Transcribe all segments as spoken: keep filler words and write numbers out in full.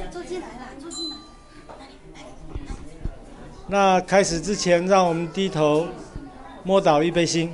坐进来啦，坐进来。 那开始之前，让我们低头默祷预备心。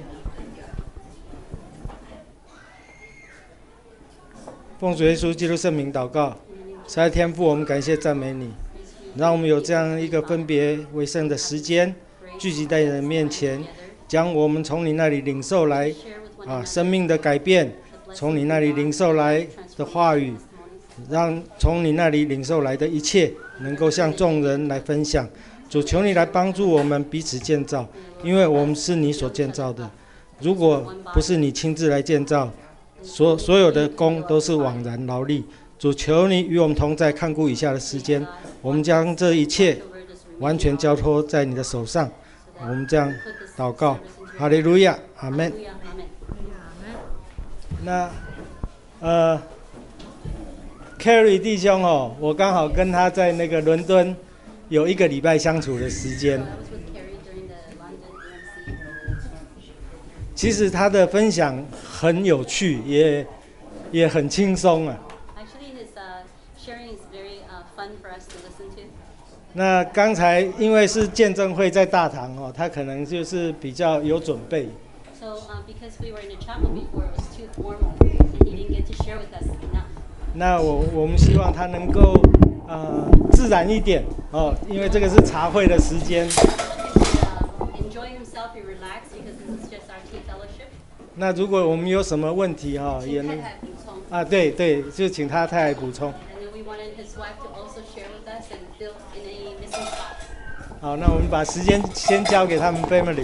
奉主耶稣基督圣名祷告，慈爱天父，我们感谢赞美你，让我们有这样一个分别为圣的时间，聚集在你的面前，将我们从你那里领受来啊生命的改变，从你那里领受来的话语，让从你那里领受来的一切能够向众人来分享。主，求你来帮助我们彼此建造，因为我们是你所建造的。如果不是你亲自来建造，所所有的工都是枉然劳力。主，求你与我们同在，看顾以下的时间，我们将这一切完全交托在你的手上。我们这样祷告，哈利路亚，阿们。那呃 ，Carry 弟兄哦，我刚好跟他在那个伦敦有一个礼拜相处的时间。其实他的分享很有趣，也也很轻松啊。 Actually, his uh, sharing is very uh, fun for us to listen to. 那刚才因为是见证会在大堂哦，他可能就是比较有准备。 So, uh, because we were in a chapel before, it was too formal, and he didn't get to share with us enough. 那我我们希望他能够呃自然一点哦，因为这个是茶会的时间。 Enjoy himself, be relaxed, because this is just our tea fellowship. 那如果我们有什么问题哈、哦，也能啊，对对，就请他太太补充。 And then we wanted his wife to also share with us and fill in any missing spots. 好，那我们把时间先交给他们 family。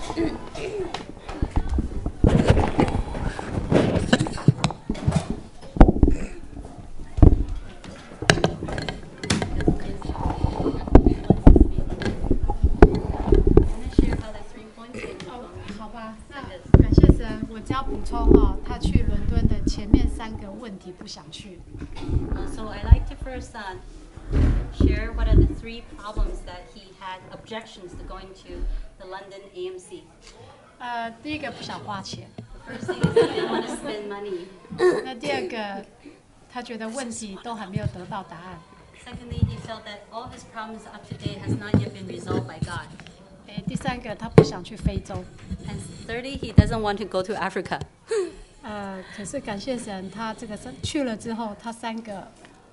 补充哦，他去伦敦的前面三个问题不想去。 Uh, so I like to first uh, share what are the three problems that he had objections to going to the London A M C. 呃，第一个不想花钱。 The first thing is he didn't want to spend money. 那第二个，他觉得问题都还没有得到答案。 Secondly, he felt that all his problems up to date has not yet been resolved by God. 第三个，他不想去非洲。 And thirdly, he doesn't want to go to Africa. 呃，可是感谢神，他这个去了之后，他三个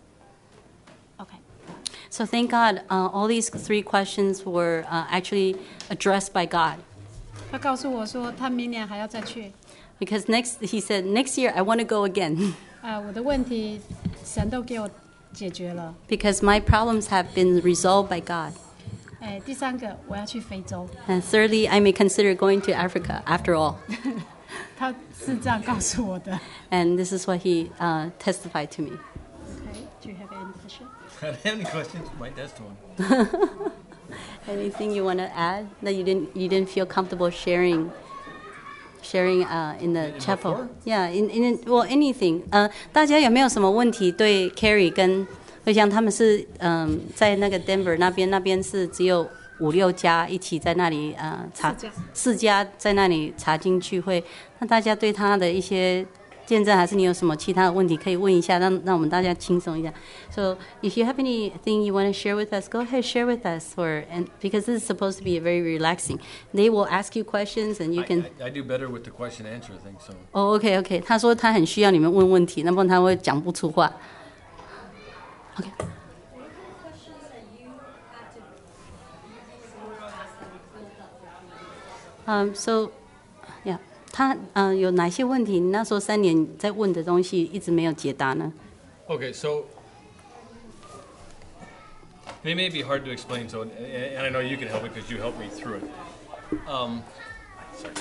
，OK。 So thank God, uh, all these three questions were uh, actually addressed by God. 他告诉我说，他明年还要再去。 Because next, he said, next year I want to go again. 啊、呃，我的问题神都给我解决了。 Because my problems have been resolved by God. 哎，第三个我要去非洲。 And thirdly, I may consider going to Africa after all. 他是这样告诉我的。 And this is what he uh, testified to me. Okay, do you have any questions? I don't have any questions. My test one. Anything you want to add that you didn't you didn't feel comfortable sharing? Sharing uh, in the in chapel. Before? Yeah, in in well anything. 呃，大家有没有什么问题对 Carrie 跟会像他们是嗯在那个 Denver 那边那边是只有五六家一起在那里呃查四家在那里查经聚会，那大家对他的一些见证还是你有什么其他的问题可以问一下，让让我们大家轻松一下。So if you have anything you want to share with us, go ahead share with us, or and because this is supposed to be very relaxing. They will ask you questions and you can. I, I, I do better with the question answer thing, so. Oh, okay, okay. 他说他很需要你们问问题，那不然他会讲不出话。Okay. Um, so, yeah. 他嗯、呃、有哪些问题？你那时候三年在问的东西一直没有解答呢 Okay, so they may be hard to explain, so and, and I know you can help me because you helped me through it. Um, sorry.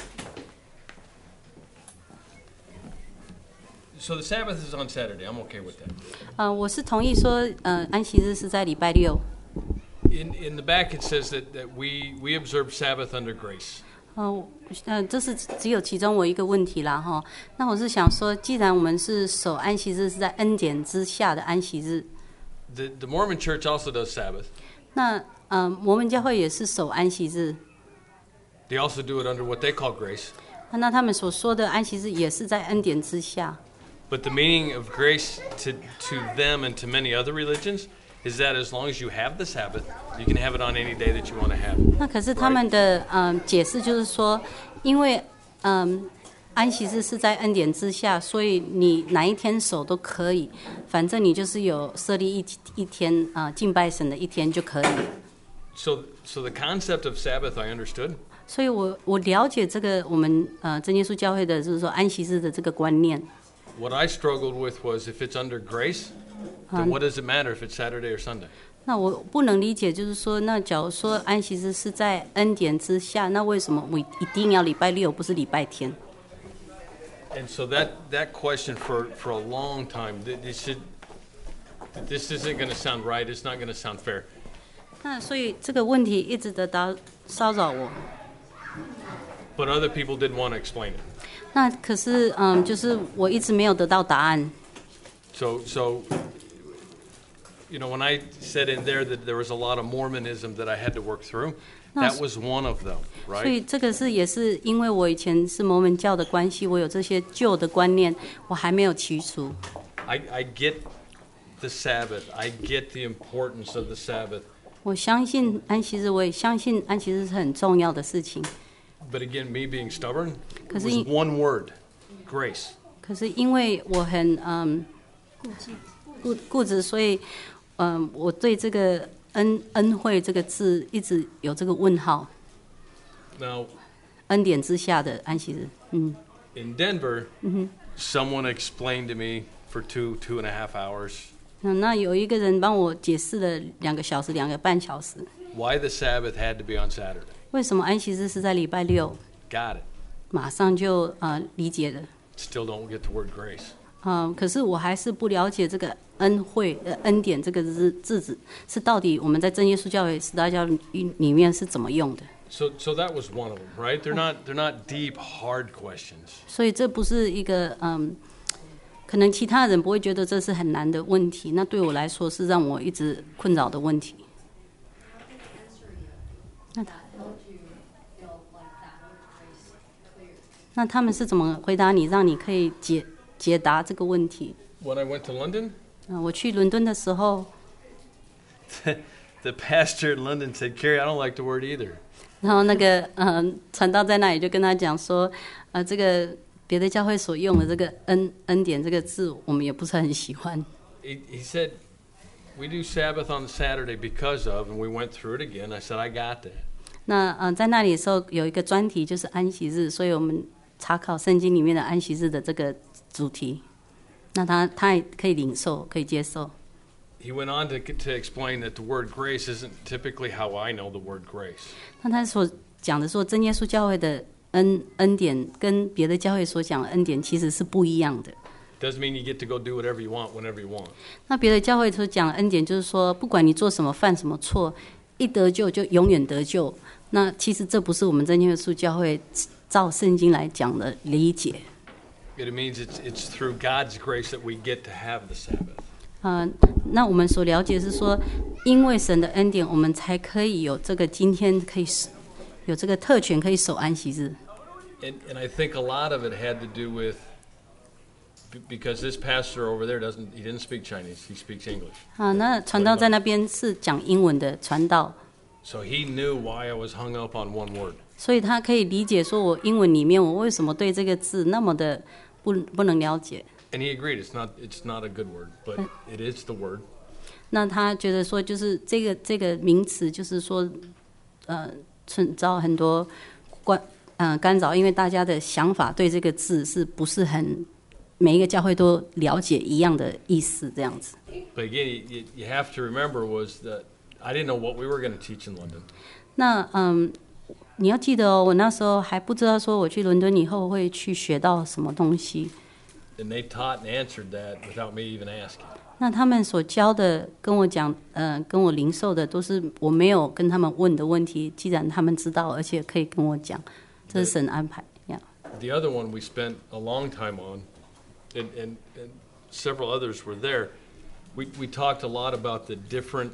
So the Sabbath is on Saturday. I'm okay with that. 呃，我是同意说，呃，安息日是在礼拜六。 In in the back it says that, that we we observe Sabbath under grace. 哦，呃，这是只有其中我一个问题啦，哈。那我是想说，既然我们是守安息日是在恩典之下的安息日， The the Mormon Church also does Sabbath. 那呃，摩门教会也是守安息日， They also do it under what they call grace. 那他们所说的安息日也是在恩典之下。 But the meaning of grace to to them and to many other religions is that as long as you have the Sabbath, you can have it on any day that you want to have it. 那可是他们的嗯解释就是说，因为嗯安息日是在恩典之下，所以你哪一天守都可以，反正你就是有设立一一天啊、呃、敬拜神的一天就可以。 So, so the concept of Sabbath I understood. 所以我我了解这个我们呃真耶稣教会的就是说安息日的这个观念。 What I struggled with was if it's under grace, then what does it matter if it's Saturday or Sunday? 那我不能理解，就是说，那假如说安息日是在恩典之下，那为什么我一定要礼拜六，不是礼拜天？ And so that, that question for, for a long time, this, should, this isn't going to sound right, it's not going to sound fair. 那所以这个问题一直得到骚扰我。 But other people didn't want to explain it. 那可是，嗯，就是我一直没有得到答案。 So, so, you know, when I said in there that there was a lot of Mormonism that I had to work through, that was one of them, 所以 right? 这个是也是因为我以前是摩门教的关系，我有这些旧的观念，我还没有去除。 I, I get the Sabbath. I get the importance of the Sabbath. 我相信安息日，我也相信安息日是很重要的事情。 But again, me being stubborn, it 可是 was 因 one word, grace. 可是因为我很嗯固固执，所以嗯我对这个恩恩惠这个字一直有这个问号。 Now, 恩典之下的安息日，嗯。 in Denver, someone explained to me for two, two and a half hours 嗯，那有一个人帮我解释了两个小时、两个半小时， why the Sabbath had to be on Saturday. 为什么安息日是在礼拜六？ Got it. 马上就呃理解了。 Still don't get the word grace. 嗯，可是我还是不了解这个恩惠、呃恩典这个字字子是到底我们在真耶稣教会十大教里面是怎么用的。 So, so that was one of them, right? They're not, they're not deep, hard questions. 所以这不是一个嗯，可能其他人不会觉得这是很难的问题，那对我来说是让我一直困扰的问题。那他。 那他们是怎么回答你，让你可以解解答这个问题？ When I went to London, 嗯，我去伦敦的时候， the pastor in London said, Carrie, I don't like the word either. 然后那个嗯传道在那里就跟他讲说，呃，这个别的教会所用的这个恩恩典这个字，我们也不是很喜欢。 He, he said, we do Sabbath on Saturday because of, and we went through it again. I said, I got that. 那嗯、呃，在那里的时候有一个专题就是安息日，所以我们查考圣经里面的安息日的这个主题。那他他也可以领受，可以接受。 He went on to, to explain that the word grace isn't typically how I know the word grace. 那他所讲的说，真耶稣教会的恩恩典跟别的教会所讲的恩典其实是不一样的。 Doesn't mean you get to go do whatever you want whenever you want. 那别的教会所讲的恩典就是说，不管你做什么、犯什么错，一得救就永远得救。那其实这不是我们真耶稣教会照圣经来讲的理解。 It means it's, it's through God's grace that we get to have the Sabbath. 嗯、呃，那我们所了解是说，因为神的恩典，我们才可以有这个今天可以有这个特权可以守安息日。 And, and I think a lot of it had to do with, because this pastor over there doesn't, he didn't speak Chinese, he speaks English. 啊，那传道在那边是讲英文的传道， So he knew why I was hung up on one word. 所以他可以理解说我英文里面我为什么对这个字那么的不不能了解。 And he agreed, it's not, it's not a good word, but it is the word. 那他觉得说，就是这个这个名词，就是说，呃，存造很多关呃干扰，因为大家的想法对这个字是不是很每一个教会都了解一样的意思，这样子。 But again, you, you have to remember was that I didn't know what we were going to teach in London. 那嗯，你要记得哦，我那时候还不知道说我去伦敦以后会去学到什么东西。 And they taught and answered that without me even asking. 那他们所教的，跟我讲，呃，跟我零售的，都是我没有跟他们问的问题。既然他们知道，而且可以跟我讲，这是神安排。Yeah. The other one we spent a long time on, and, and, and several others were there. We, we talked a lot about the different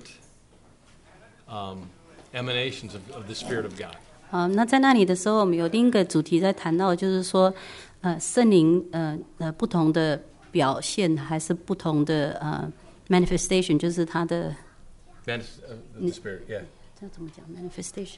um, emanations of, of the Spirit of God. 好，那在那里的时候，我们有另一个主题在谈到，就是说，呃，圣灵，呃呃，不同的表现，还是不同的呃 manifestation，就是它的 Manis- uh, the Spirit, yeah. 这怎么讲 ？manifestation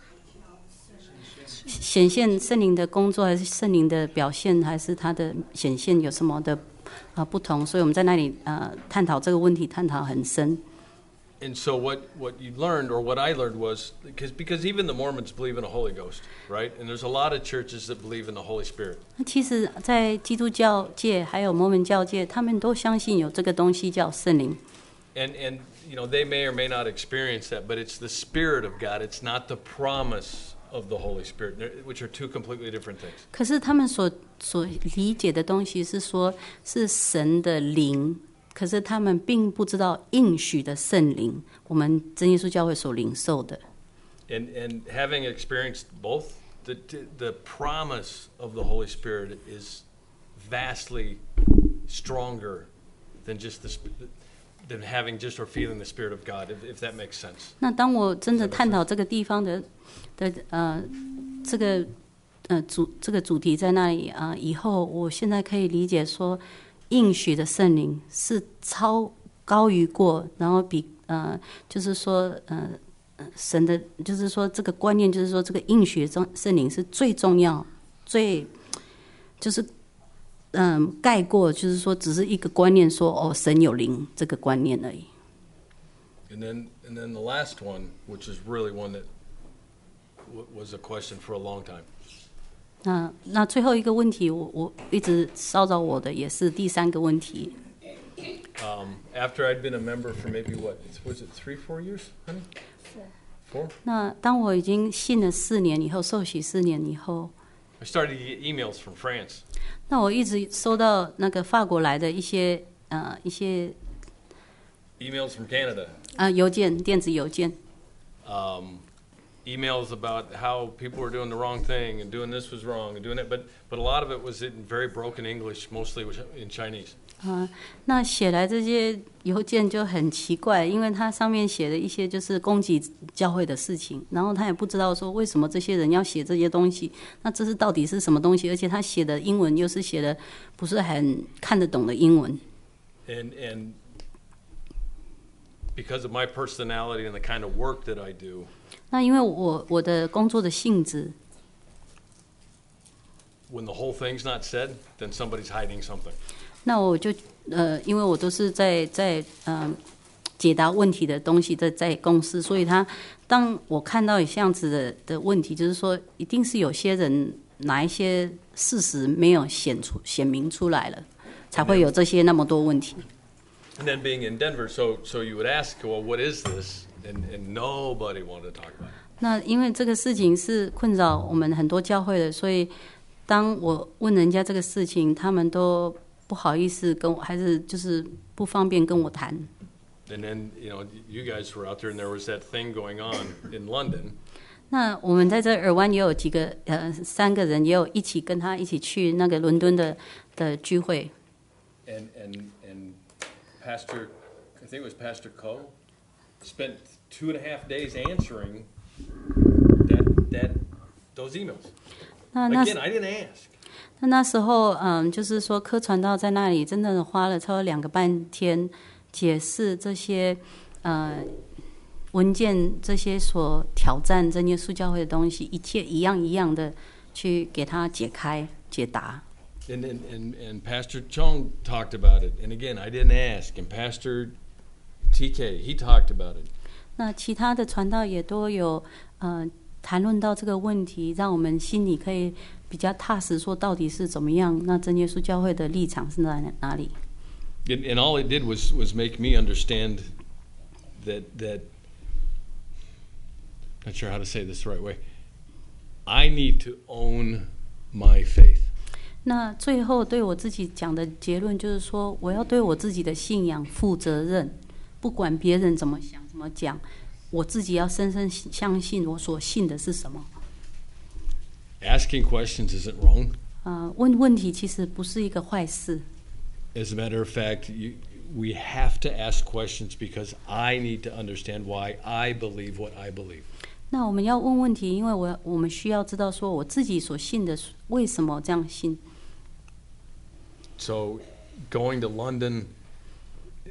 显现圣灵的工作，还是圣灵的表现，还是它的显现有什么的呃不同？所以我们在那里呃探讨这个问题，探讨很深。 And so what, what you learned, or what I learned was, because, because even the Mormons believe in a Holy Ghost, right? And there's a lot of churches that believe in the Holy Spirit. 那其实，在基督教界还有摩门教界，他们都相信有这个东西叫圣灵。 And, and you know, they may or may not experience that, but it's the Spirit of God. It's not the promise of the Holy Spirit, which are two completely different things. 可是他们所所理解的东西是说，是神的灵。可是他们并不知道应许的圣灵，我们真耶稣教会所领受的。 And and having experienced both, the the promise of the Holy Spirit is vastly stronger than just the than having just or feeling the Spirit of God, if if that makes sense. 那当我真的探讨这个地方的的呃这个呃主这个主题在那里啊、呃、以后，我现在可以理解说。应许的圣灵是超高于过，然后比呃，就是说呃，神的，就是说这个观念，就是说这个应许的圣灵是最重要，最就是嗯、呃、盖过，就是说只是一个观念说哦，神有灵这个观念而已。 And then and then the last one, which is really one that w- was a question for a long time. 那那最后一个问题，我我一直骚扰我的也是第三个问题。 Um, after I'd been a member for maybe what was it three, four years, honey? Four. 那当我已经信了四年以后，受洗四年以后， I started to get emails from France. 那我一直收到那个法国来的一些呃一些 Emails from Canada. 啊、呃、邮件，电子邮件。 Um, emails about how people were doing the wrong thing and doing this was wrong and doing it, but but a lot of it was in very broken English, mostly was in Chinese. 啊、呃，那写来这些邮件就很奇怪，因为它上面写的一些就是攻击教会的事情，然后他也不知道说为什么这些人要写这些东西，那这是到底是什么东西？而且他写的英文又是写的不是很看得懂的英文。 And and because of my personality and the kind of work that I do. 那因为我我的工作的性质 When the whole thing's not said, then somebody's hiding something. 那我就呃，因为我都是在在嗯、呃、解答问题的东西在在公司，所以他当我看到有这样子的的问题，就是说一定是有些人哪一些事实没有显出显明出来了，才会有这些那么多问题。 And then being in Denver, so so you would ask, well, what is this? And and nobody wanted to talk about it. 那因为这个事情是困扰我们很多教会的，所以当我问人家这个事情，他们都不好意思跟我，还是就是不方便跟我谈。 And then, you know, you guys were out there, and there was that thing going on in London. 那我们在这尔湾也有几个呃三个人也有一起跟他一起去那个伦敦的的聚会。 And and and Pastor, I think it was Pastor Coe, spent two and a half days answering that that those emails. 那那 Again, I didn't ask. 那那时候嗯，就是说柯传道在那里真的花了超过两个半天解释这些呃文件，这些所挑战真耶稣教会的东西，一切一样一样的去给他解开解答。 And, and, and, and Pastor Chong talked about it. And again, I didn't ask. And Pastor T K, he talked about it. 那其他的传道也都有呃谈论到这个问题，让我们心里可以比较踏实，说到底是怎么样。那真耶稣教会的立场是在哪里？ And, and all it did was, was make me understand that, that, not sure how to say this the right way, I need to own my faith. 那最后对我自己讲的结论就是说，我要对我自己的信仰负责任，不管别人怎么想怎么讲，我自己要深深相信我所信的是什么。 Asking questions isn't wrong. 呃，问问题其实不是一个坏事。 As a matter of fact, you, we have to ask questions because I need to understand why I believe what I believe. 那我们要问问题，因为我我们需要知道说我自己所信的为什么这样信。 So, going to London,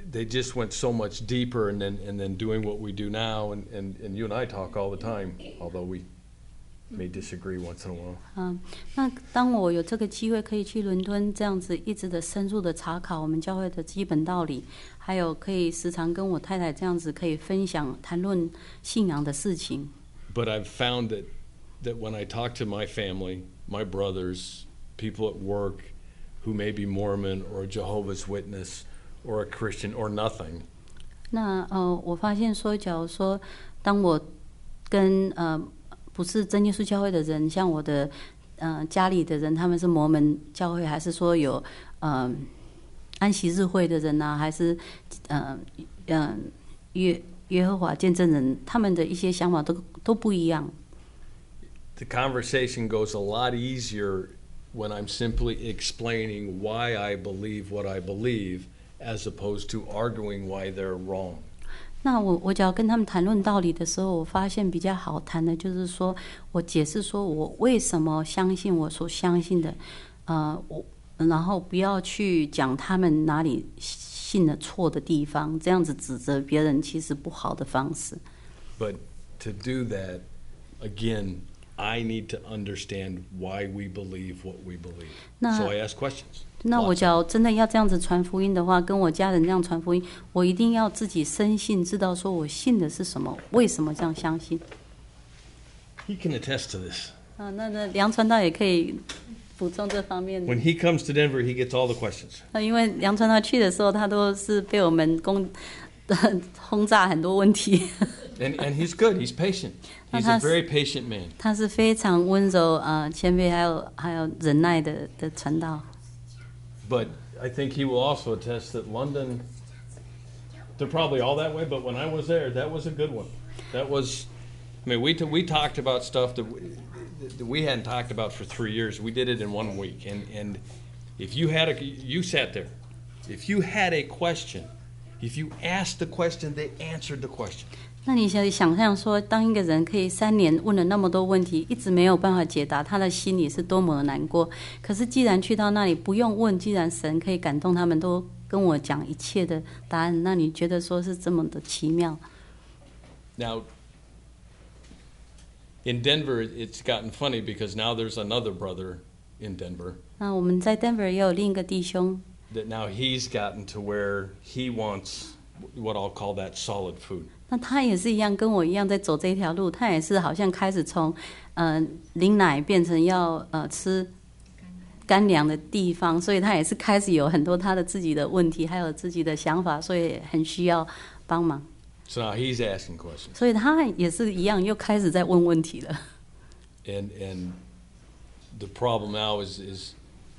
they just went so much deeper, and then and then doing what we do now, and, and, and you and I talk all the time, although we may disagree once in a while. 嗯，那当我有这个机会可以去伦敦这样子一直的深入的查考我们教会的基本道理，还有可以时常跟我太太这样子可以分享谈论信仰的事情。 But I've found that that when I talk to my family, my brothers, people at work who may be Mormon or a Jehovah's Witness or a Christian or nothing. 那呃，我发现说，假如说当我跟呃不是真耶稣教会的人，像我的呃家里的人，他们是摩门教会，还是说有呃安息日会的人啊，还是呃呃约约和华见证人，他们的一些想法都都不一样。 The conversation goes a lot easier when I'm simply explaining why I believe what I believe, as opposed to arguing why they're wrong. 那我我只要跟他们谈论道理的时候，我发现比较好谈的就是说我解释说我为什么相信我所相信的，呃，我然后不要去讲他们哪里信的错的地方，这样子指责别人其实不好的方式。 But to do that, again, I need to understand why we believe what we believe. 那 So I ask questions. 那我只要真的要这样子传福音的话，跟我家人这样传福音，我一定要自己深信，知道说我信的是什么，为什么这样相信。 He can attest to this. 啊，那那梁传道也可以补充这方面的。 When he comes to Denver, he gets all the questions. 那因为梁传道去的时候，他都是被我们攻轰炸很多问题。 And and he's good. He's patient. He's a very patient man. 他是非常温柔、呃谦卑，还有还有忍耐的的传道。 But I think he will also attest that London, they're probably all that way, but when I was there, that was a good one. That was, I mean, we t- we talked about stuff that we, that we hadn't talked about for three years. We did it in one week. And, and if you had a, you sat there. If you had a question, if you asked the question, they answered the question. 那你想想象说，当一个人可以三年问了那么多问题，一直没有办法解答，他的心里是多么的难过。可是既然去到那里不用问，既然神可以感动他们，都跟我讲一切的答案，那你觉得说是这么的奇妙？ Now, in Denver, it's gotten funny because now there's another brother in Denver 那我们在 Denver 也有另一个弟兄， that now he's gotten to where he wants what I'll call that solid food. 那他也是一样，跟我一样在走这条路。他也是好像开始从呃零奶变成要呃吃干粮的地方，所以他也是开始有很多他的自己的问题，还有自己的想法，所以很需要帮忙。 So now he's asking questions. 所以他也是一样，又开始在问问题了。 And and the problem now is is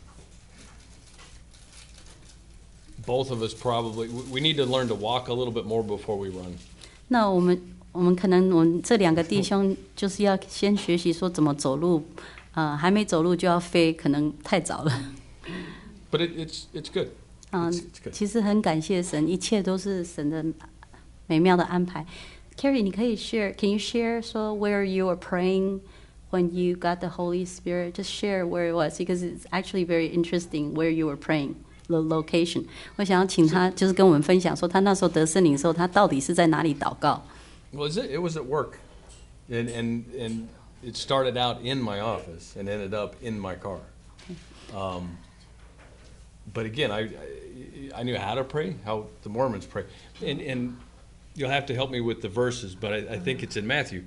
both of us probably we need to learn to walk a little bit more before we run. 那我们我们可能我们这两个弟兄就是要先学习说怎么走路，呃，还没走路就要飞，可能太早了。 But it, it's it's good. 嗯 It's, it's good. 其实很感谢神，一切都是神的美妙的安排。Carrie， 你可以 share，Can you share 说 where you were praying when you got the Holy Spirit? Just share where it was because it's actually very interesting where you were praying. The location， 我想要请他就是跟我们分享说，他那时候得圣灵的时候，他到底是在哪里祷告？ Well, it, it was at work, and and and it started out in my office and ended up in my car. Um, but again, I, I I knew how to pray, how the Mormons pray, and and you'll have to help me with the verses, but I, I think it's in Matthew.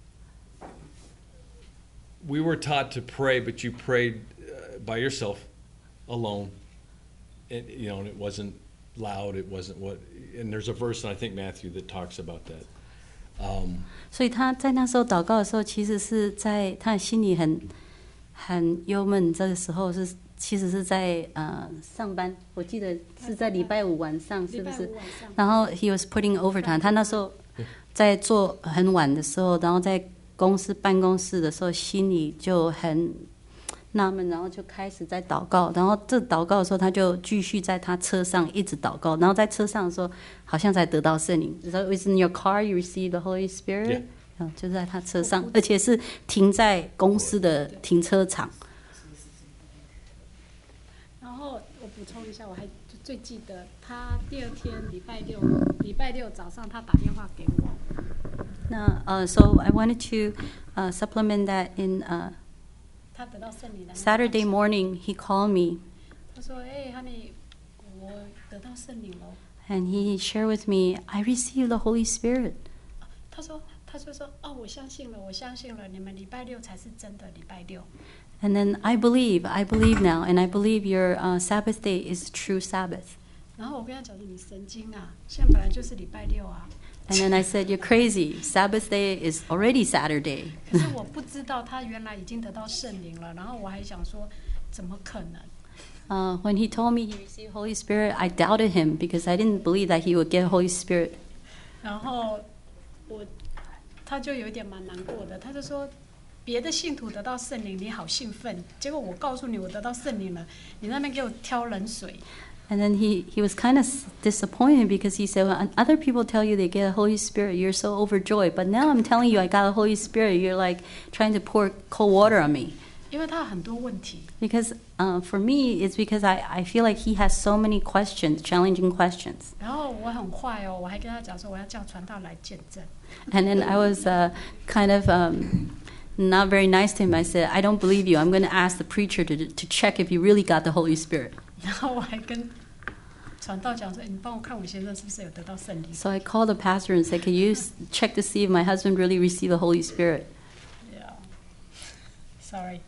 We were taught to pray, but you prayed uh, by yourself, alone. It, you know, and it wasn't loud. It wasn't what. And there's a verse in I think Matthew that talks about that. Um, 所以他在那时候祷告的时候，其实是在他的心里很很忧闷。这个时候是其实是在呃上班，我记得是在礼拜五晚上，是不是？然后 he was putting overtime， 他那时候在做很晚的时候，然后在公司办公室的时候，心里就很纳闷，然后就开始在祷告，然后这祷告的时候，他就继续在他车上一直祷告，然后在车上的时候，好像才得到圣灵。So it's in your car you receive the Holy Spirit， Yeah. 就在他车上，而且是停在公司的停车场。 然后我补充一下，我还最记得，他第二天礼拜六，礼拜六早上他打电话给我。 那呃、so I wanted to uh, supplement that in uh, 他得到圣灵的那个 Saturday morning. He called me 他说：“哎、哈尼，我得到圣灵了。” and he shared with me, I received the Holy Spirit. 他说：“他就说哦，我相信了，我相信了，你们礼拜六才是真的礼拜六。” And then I believe, I believe now, and I believe your uh, Sabbath day is true Sabbath. 然后我跟他讲说：“你神经啊，现在本来就是礼拜六啊。” And then I said, you're crazy. Sabbath day is already Saturday. 可是我不知道他原来已经得到圣灵了，然后我还想说，怎么可能？ Uh, when he told me he received Holy Spirit, I doubted him because I didn't believe that he would get Holy Spirit. 然后我他就有一点蛮难过的，他就说。别的信徒得到圣灵，你好兴奋。结果我告诉你，我得到圣灵了，你那边给我挑冷水。 And then he, he was kind of disappointed because he said, well, other people tell you they get a Holy Spirit, you're so overjoyed. But now I'm telling you I got a Holy Spirit, you're like trying to pour cold water on me. 因为他有很多问题。 Because uh, for me, it's because I, I feel like he has so many questions, challenging questions. 然后我很坏哦，我还跟他讲说我要叫传道来见证。 And then I was uh, kind of um, not very nice to him. I said, I don't believe you. I'm going to ask the preacher to, to check if you really got the Holy Spirit. 然后我还跟传道讲说，你帮我看我先生是不是有得到圣灵。 So I called the pastor and said, can you check to see if my husband really received the Holy Spirit? Yeah. Sorry.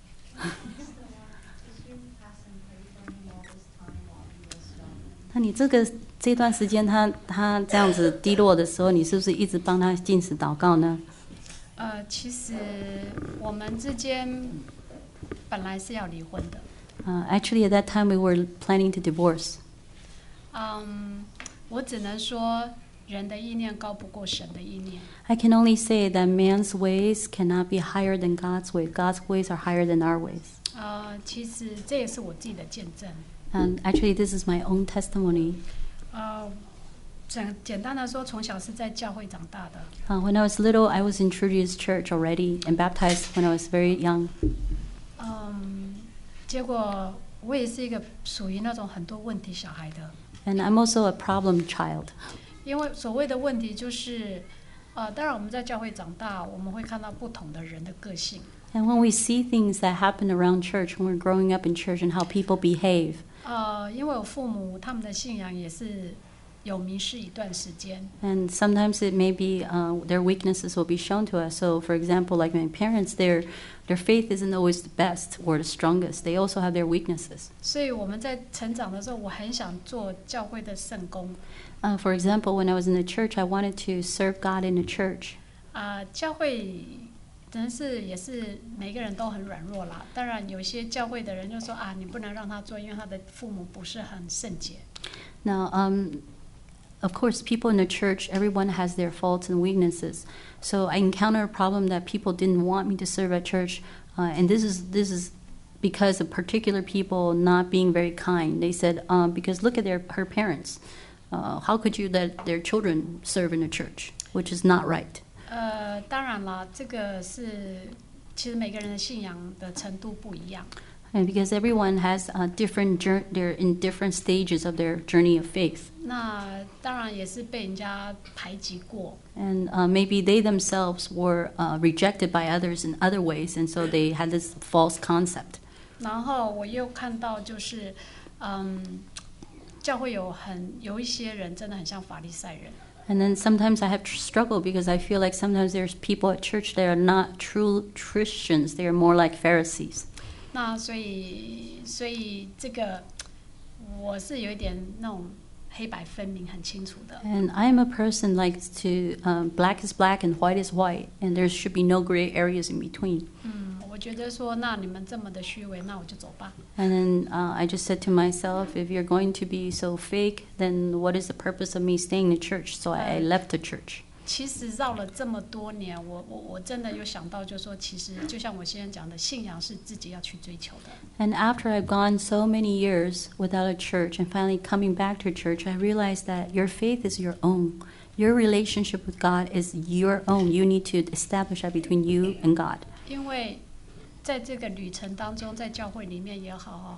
那你这个这段时间他他这样子低落的时候，你是不是一直帮他禁食祷告呢？ 呃，其实我们之间本来是要离婚的。 Uh, actually, at that time, we were planning to divorce. 嗯，我只能说，人的意念高不过神的意念。 I can only say that man's ways cannot be higher than God's ways. God's ways are higher than our ways. 呃，其实这也是我自己的见证。 And actually, this is my own testimony. 呃，简简单的说，从小是在教会长大的。 Uh, when I was little, I was introduced to church already and baptized when I was very young. 嗯，结果我也是一个属于那种很多问题小孩的。 And I'm also a problem child. 因为所谓的问题就是，呃，当然我们在教会长大，我们会看到不同的人的个性。 And when we see things that happen around church, when we're growing up in church and how people behave, 呃，因为我父母他们的信仰也是有迷失一段时间。 and sometimes it may be uh, their weaknesses will be shown to us. So, for example, like my parents, their their faith isn't always the best or the strongest. They also have their weaknesses. 所以我们在成长的时候，我很想做教会的圣工。 Uh, for example, when I was in the church, I wanted to serve God in the church. 啊、教会真是也是每个人都很软弱啦。当然，有些教会的人就说啊，你不能让他做，因为他的父母不是很圣洁。 Now, um, of course, people in the church, everyone has their faults and weaknesses. So I encountered a problem that people didn't want me to serve at church, uh, and this is this is because of particular people not being very kind. They said, um, because look at their her parents. Uh, how could you let their children serve in the church, which is not right. 呃，当然啦，这个是其实每个人的信仰的程度不一样。 And because everyone has a different jour- they're in different stages of their journey of faith. 那当然也是被人家排挤过。 And uh, maybe they themselves were uh, rejected by others in other ways, and so they had this false concept. 然后我又看到就是，嗯，教会有很有一些人真的很像法利赛人。 And then sometimes I have tr- struggled because I feel like sometimes there's people at church that are not true Christians. They are more like Pharisees. 那所以，所以这个我是有一点那种黑白分明、很清楚的。 And I am a person likes to um, black is black and white is white, and there should be no gray areas in between. 嗯，我觉得说，那你们这么的虚伪，那我就走吧。 And then uh, I just said to myself, if you're going to be so fake, then what is the purpose of me staying in church? So I, I left the church. 其实绕了这么多年，我我我真的有想到，就是说，其实就像我先生讲的，信仰是自己要去追求的。 And after I've gone so many years without a church and finally coming back to church, I realized that your faith is your own. Your relationship with God is your own. You need to establish that between you and God. 因为在这个旅程当中，在教会里面也好哈，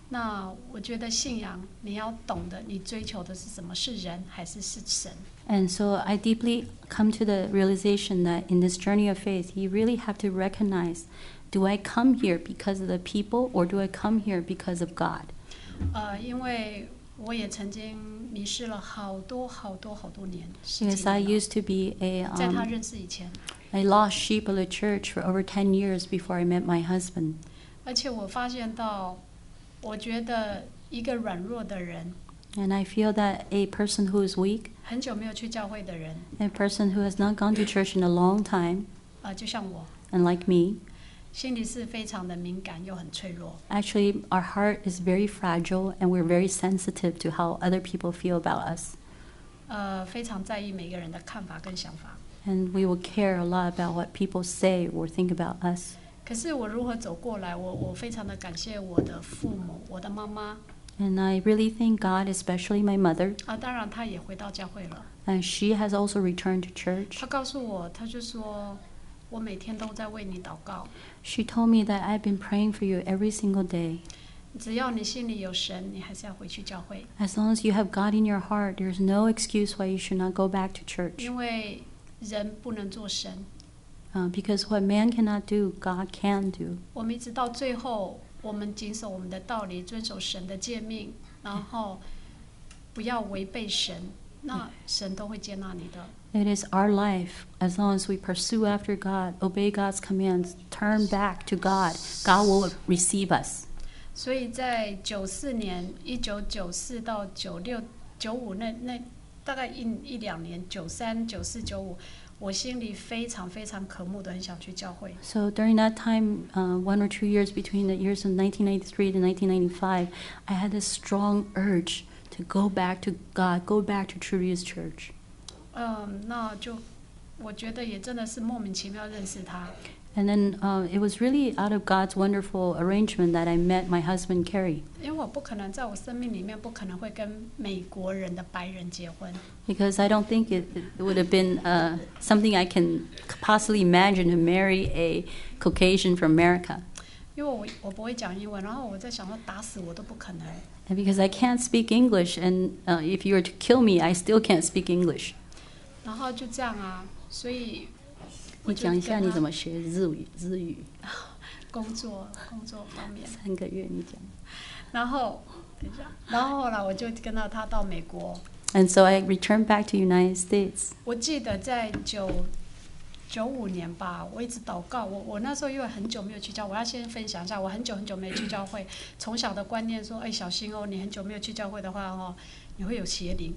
那我觉得信仰你要懂得，你追求的是什么？是人还是是神？ And so I deeply come to the realization that in this journey of faith, you really have to recognize, do I come here because of the people or do I come here because of God? 呃，因为我也曾经迷失了好多好多好多年，十几 Because I 年了 used to be a 在他 um, 认识以前， a lost sheep of the church for over ten years before I met my husband. 而且我发现到，我觉得一个软弱的人， And I feel that a person who is weak, 很久没有去教会的人， a person who has not gone to church in a long time, 啊、就像我， and like me, 心里是非常的敏感又很脆弱。 actually our heart is very fragile and we're very sensitive to how other people feel about us. 呃，非常在意每个人的看法跟想法。 And we will care a lot about what people say or think about us. 可是我如何走过来？我我非常的感谢我的父母，我的妈妈 And I really thank God, especially my mother, 啊，当然她也回到教会了。 and she has also returned to church. 她告诉我，她就说，我每天都在为你祷告， She told me that I've been praying for you every single day. 只要你心里有神，你还是要回去教会， As long as you have God in your heart, there's no excuse why you should not go back to church. 因为人不能做神。 Uh, because what man cannot do, God can do. 我们一直到最后，我们谨守我们的道理，遵守神的诫命，然后不要违背神，那神都会接纳你的。 It is our life. As long as we pursue after God, obey God's commands, turn back to God, God will receive us. 所以在九四年，一九九四到九六、九五那那大概一一两年，九三、九四、九五，我心里非常非常渴慕的，很想去教会。 So during that time, uh, one or two years between the years of nineteen ninety-three to nineteen ninety-five, I had this strong urge to go back to God, go back to Trudy's church. 嗯，那就我觉得也真的是莫名其妙认识他。 And then uh, it was really out of God's wonderful arrangement that I met my husband, Kerry. 因为我不可能在我生命里面不可能会跟美国人的白人结婚， Because I don't think it, it would have been uh, something I can possibly imagine to marry a Caucasian from America. 因为我我不会讲英文，然后我在想说打死我都不可能。 And because I can't speak English, and uh, if you were to kill me, I still can't speak English. 然后就这样啊，所以我就你讲一下跟他你怎么学日语？日语工作工作方面。 三个月，你讲。 然后等一下，然后后来我就跟到他到美国。 And so I returned back to United States. 我记得在九九五年吧，我一直祷告。我我那时候因为很久没有去教，我要先分享一下，我很久很久没有去教会。从小的观念说，哎，小心哦，你很久没有去教会的话哦，你会有邪灵。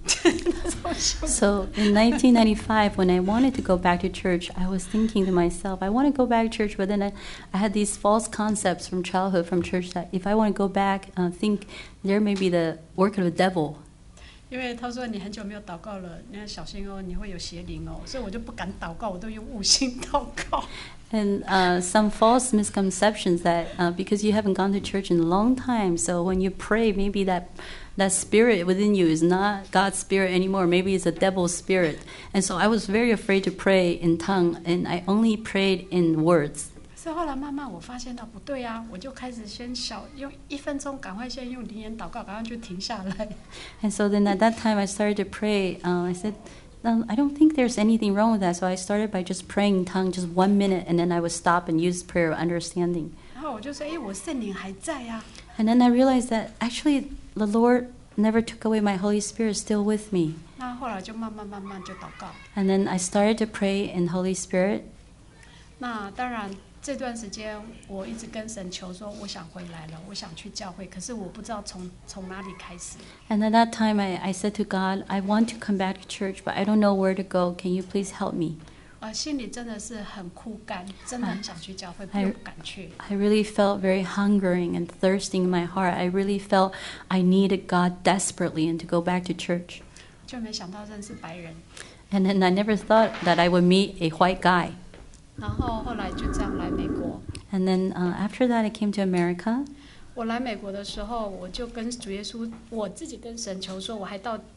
So in nineteen ninety-five, when I wanted to go back to church, I was thinking to myself, I want to go back to church, but then I, I had these false concepts from childhood from church that if I want to go back, uh, think there may be the work of the devil. 因为他说你很久没有祷告了，你要小心哦，你会有邪灵哦，所以我就不敢祷告，我都用悟性祷告。 And uh, some false misconceptions that uh, because you haven't gone to church in a long time, so when you pray, maybe that that spirit within you is not God's spirit anymore. Maybe it's a devil's spirit. And so I was very afraid to pray in tongue, and I only prayed in words. 所以后来慢慢我发现到不对啊，我就开始先小用一分钟，赶快先用灵言祷告，赶快就停下来。 And so then at that time I started to pray. Uh, I said, um, I don't think there's anything wrong with that. So I started by just praying in tongue, just one minute, and then I would stop and use prayer of understanding. 然后我就说，哎，我圣灵还在呀、啊。 And then I realized that actually the Lord never took away my Holy Spirit, still with me. 那后来就慢慢慢慢就祷告。 And then I started to pray in Holy Spirit. 那当然这段时间我一直跟神求说，我想回来了，我想去教会，可是我不知道从从哪里开始。 And at that time I, I said to God, I want to come back to church, but I don't know where to go. Can you please help me? 呃，心里真的是很枯干，真的很想去教会， 哎又不敢去。 I really felt very hungering and thirsting in my heart. I really felt I needed God desperately and to go back to church. 就没想到认识白人， And then I never thought that I would meet a white guy. 然后后来就这样来美国。 And then uh, after that I came to America. 我来美国的时候，我就跟主耶稣，我自己跟神求说，我还到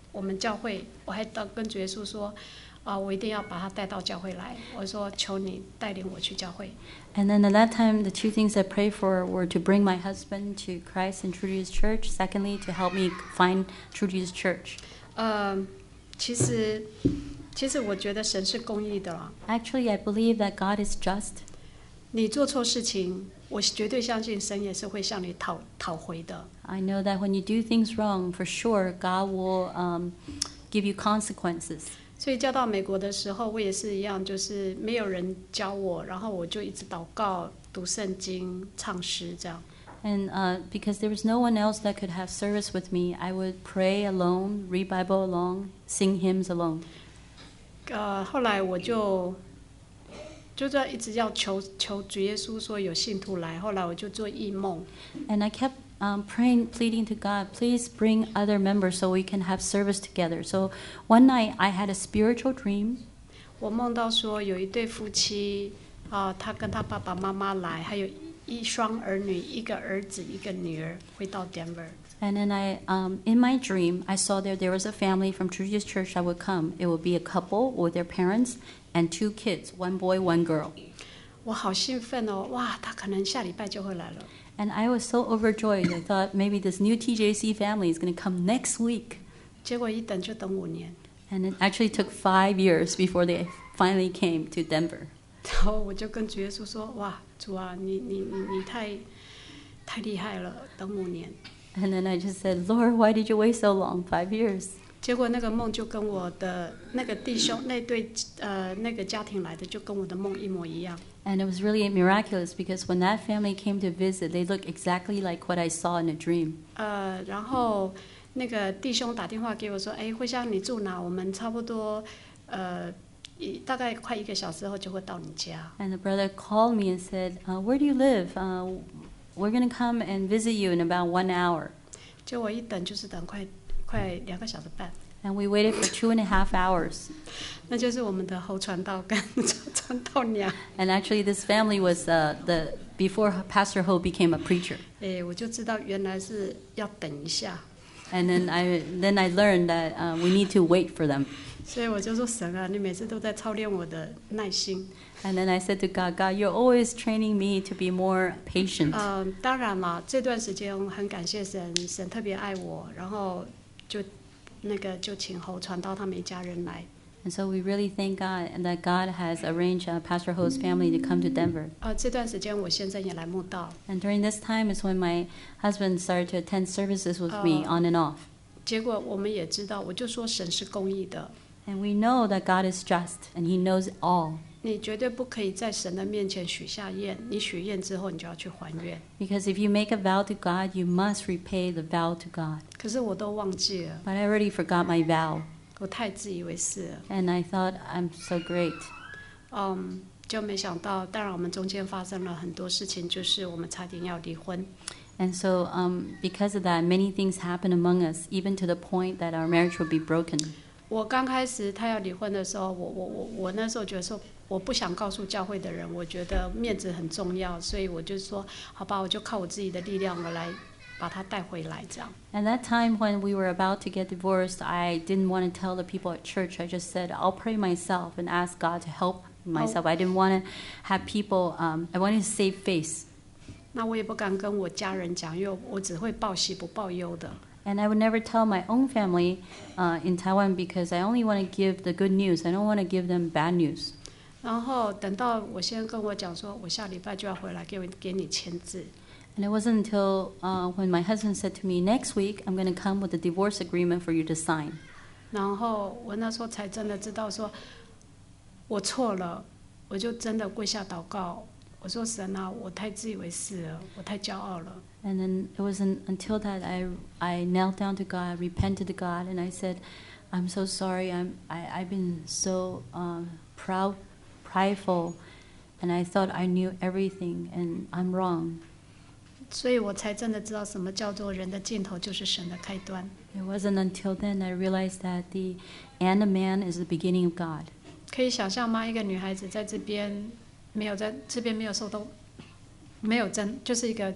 我们教会，我还到跟主耶稣说，啊，我一定要把他带到教会来。我说求你带领我去教会。 And then at that time, the two things I prayed for were to bring my husband to Christ and True Jesus Church. Secondly, to help me find True Jesus Church. 呃，其实其实我觉得神是公义的啦。 Actually, I believe that God is just. 你做错事情，我绝对相信神也是会向你讨讨回的。 I know that when you do things wrong, for sure, God will um, give you consequences. 所以嫁到美国的时候，我也是一样，就是没有人教我，然后我就一直祷告、读圣经、唱诗这样。 And uh, because there was no one else that could have service with me, I would pray alone, read Bible alone, sing hymns alone. 呃，后来我就就在一直要求求主耶稣说有信徒来，后来我就做异梦。 And I kept um, praying, pleading to God, please bring other members so we can have service together. So one night I had a spiritual dream. 我梦到说有一对夫妻啊、他跟他爸爸妈妈来，还有一双儿女，一个儿子，一个女儿，会到 Denver。 And then I, um, in my dream, I saw there there was a family from True Jesus Church that would come. It would be a couple with their parents and two kids, one boy, one girl. 我好兴奋哦！哇，他可能下礼拜就会来了。 And I was so overjoyed. I thought maybe this new T J C family is going to come next week. 结果一等就等五年， And it actually took five years before they finally came to Denver. 然后我就跟主耶稣说：“哇，主啊，你你你你太太厉害了，等五年。” And then I just said, Lord, why did you wait so long? Five years. 结果那个梦就跟我的那个弟兄那对呃那个家庭来的，就跟我的梦一模一样。 And it was really miraculous because when that family came to visit, they looked exactly like what I saw in a dream. 呃，然后那个弟兄打电话给我说：“哎，慧香，你住哪？我们差不多呃一大概快一个小时后就会到你家。” And the brother called me and said, uh, where do you live? Uh, we're going to come and visit you in about one hour. 结果一等就是等快快两个小时半。 And we waited for two and a half hours. 那就是我们的侯传道跟传道娘。 And actually this family was uh, the before Pastor Ho became a preacher. 哎，我就知道原来是要等一下， And then I, then I learned that uh, we need to wait for them. 所以我就说神啊，你每次都在操练我的耐心。 And then I said to God, God, you're always training me to be more patient. 嗯，当然啦，这段时间很感谢神，神特别爱我，然后就那个就请侯传道他们一家人来。 And so we really thank God and that God has arranged uh, Pastor Ho's family to come to Denver. 呃，这段时间我先生也来慕道， And during this time is when my husband started to attend services with me on and off. 结果我们也知道，我就说神是公义的， And we know that God is just and He knows all. 你绝对不可以在神的面前许下愿，你许愿之后你就要去还愿。 Because if you make a vow to God, you must repay the vow to God. 可是我都忘记了， But I already forgot my vow. 我太自以为是了。 And I thought, I'm so great. 嗯，就没想到，当然我们中间发生了很多事情，就是我们差点要离婚。 And so um, because of that, many things happened among us, even to the point that our marriage would be broken. 我刚开始他要离婚的时候，我我我我那时候觉得说，我不想告诉教会的人，我觉得面子很重要，所以我就说，好吧，我就靠我自己的力量，我来把他带回来，这样。 And that time when we were about to get divorced, I didn't want to tell the people at church. I just said, I'll pray myself and ask God to help myself. I didn't want to have people, um, I wanted to save face. 那我也不敢跟我家人讲，因为我只会报喜不报忧的。 And I would never tell my own family uh, in Taiwan because I only want to give the good news. I don't want to give them bad news. 然后等到我先跟我讲说，我下礼拜就要回来，给我给你签字。 And it wasn't until uh, when my husband said to me, next week I'm going to come with a divorce agreement for you to sign. 然后我那时候才真的知道说，我错了，我就真的跪下祷告，我说神啊，我太自以为是了，我太骄傲了。 And then it wasn't until that I, I knelt down to God, repented to God, and I said, I'm so sorry. I'm, I, I've been so um, proud, prideful, and I thought I knew everything, and I'm wrong. 所以我才真的知道什么叫做人的尽头就是神的开端。 It wasn't until then I realized that the end of man is the beginning of God. 可以想象吗？一个女孩子在这边没有在这边没有受到，没有真就是一个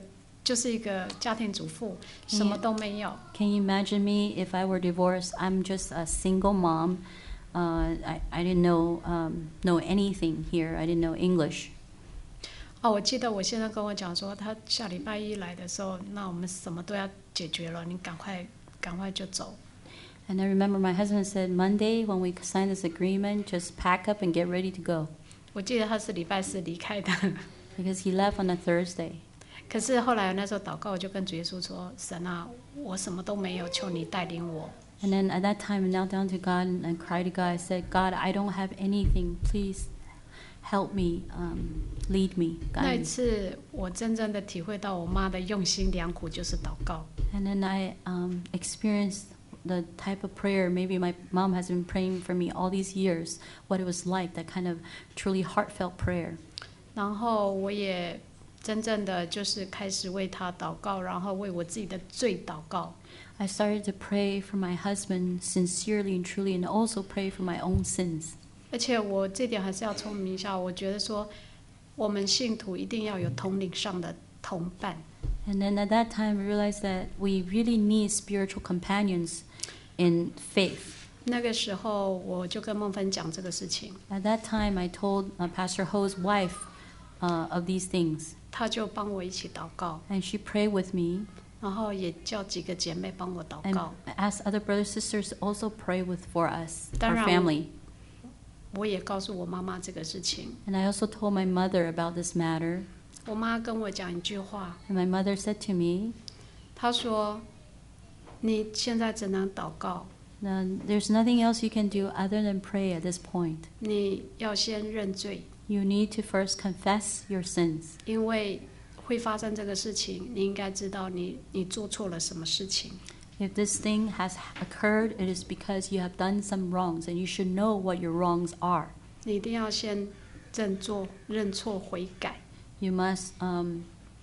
就是一个家庭主妇，什么都没有。 Can you imagine me if I were divorced? I'm just a single mom. Uh, I, I didn't know um, know anything here. I didn't know English. 哦，我记得我先生跟我讲说，他下礼拜一来的时候，那我们什么都要解决了，你赶快赶快就走。 And I remember my husband said, Monday when we signed this agreement, just pack up and get ready to go. 我记得他是礼拜四离开的。 Because he left on a Thursday. 可是后来那时候祷告，我就跟主耶稣说：“神啊，我什么都没有，求你带领我。” And then at that time, I knelt down to God and I cried to God. I said, God, I don't have anything. Please help me, um, lead me, 那 guide 一 me. 次，我真正的体会到我妈的用心良苦，就是祷告。 And then I um, experienced the type of prayer. Maybe my mom has been praying for me all these years. What it was like, that kind of truly heartfelt prayer. 然后我也真正的就是开始为她祷告，然后为我自己的罪祷告。 I started to pray for my husband sincerely and truly, and also pray for my own sins. 而且我这点还是要聪明一下，我觉得说，我们信徒一定要有同领上的同伴。 And then at that time, I realized that we really need spiritual companions in faith. 那个时候，我就跟孟芬讲这个事情， At that time, I told uh, Pastor Ho's wife uh, of these things, 她就帮我一起祷告， and she prayed with me 然后也叫几个姐妹帮我祷 and 告。 asked other brothers and sisters to also pray with for us, our 当然， family. 我也告诉我妈妈这个事情。 And I also told my mother about this matter. 我妈跟我讲一句话， And my mother said to me, 她说：“你现在只能祷告， "Now, there's nothing else you can do other than pray at this point. 你要先认罪， You need to first confess your sins. 因为会发生这个事情，你应该知道你你做错了什么事情。 If this thing has occurred, it is because you have done some wrongs, and you should know what your wrongs are. 你一定要先认错、认错、悔改。 You must um,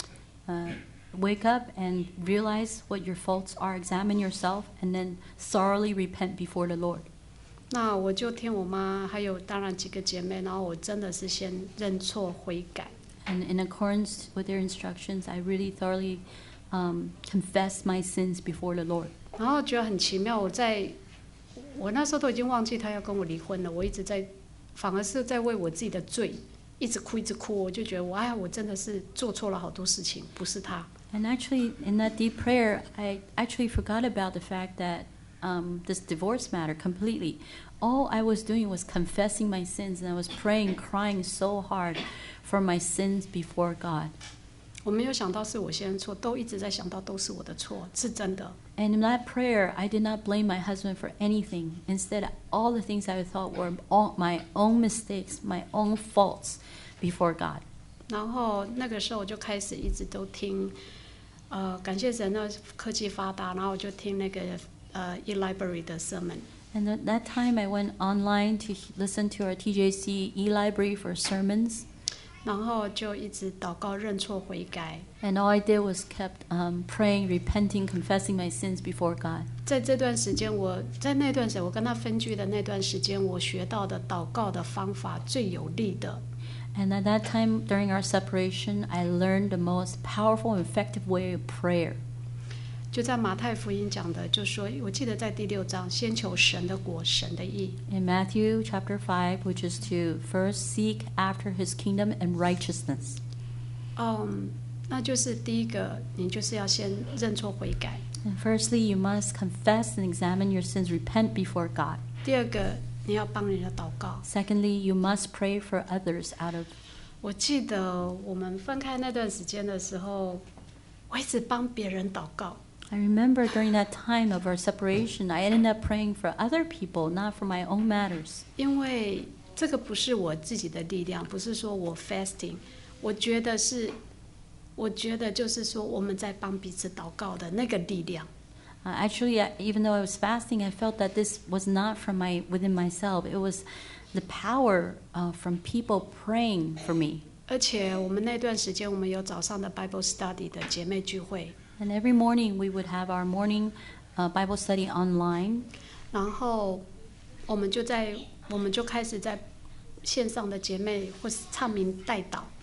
uh, wake up and realize what your faults are, examine yourself, and then thoroughly repent before the Lord." 那我就听我妈，还有当然几个姐妹，然后我真的是先认错悔改。 And in accordance with their instructions, I really thoroughly um, confessed my sins before the Lord. 然后觉得很奇妙，我在我那时候都已经忘记他要跟我离婚了，我一直在，反而是在为我自己的罪一直哭一直哭，我就觉得我哎，我真的是做错了好多事情，不是他。 And actually, in that deep prayer, I actually forgot about the fact that um, this divorce matter completely. All I was doing was confessing my sins, and I was praying, crying so hard for my sins before God. 我没有想到是我先错，都一直在想到都是我的错，是真的。 And in that prayer, I did not blame my husband for anything. Instead, all the things I thought were all my own mistakes, my own faults before God. 然后那个时候我就开始一直都听，呃，感谢神的科技发达，然后我就听那个呃 e-library 的 sermon。 And at that time, I went online to listen to our T J C e-library for sermons. 然后就一直祷告认错悔改。 And all I did was kept um, praying, repenting, confessing my sins before God. 在这段时间，我在那段时间，我跟他分居的那段时间，我学到的祷告的方法最有力的， And at that time, during our separation, I learned the most powerful and effective way of prayer. 就在马太福音讲的，就说我记得在第六章，先求神的国，神的义。 In Matthew chapter five, which is to first seek after his kingdom and righteousness. 嗯，那就是第一个，你就是要先认错悔改。 And firstly, you must confess and examine your sins, repent before God. 第二个，你要帮人家祷告。 Secondly, you must pray for others out of. 我记得我们分开那段时间的时候，我一直帮别人祷告。 I remember during that time of our separation, I ended up praying for other people, not for my own matters. 因为这个不是我自己的力量，不是说我 fasting， 我觉得是，我觉得就是说我们在帮彼此祷告的那个力量。 Uh, actually, I, even though I was fasting, I felt that this was not from my within myself. It was the power uh, from people praying for me. 而且我们那段时间，我们有早上的 Bible study 的姐妹聚会， And every morning we would have our morning uh, Bible study online. 然后我们就在，我们就开始在线上的姐妹或是唱名代祷。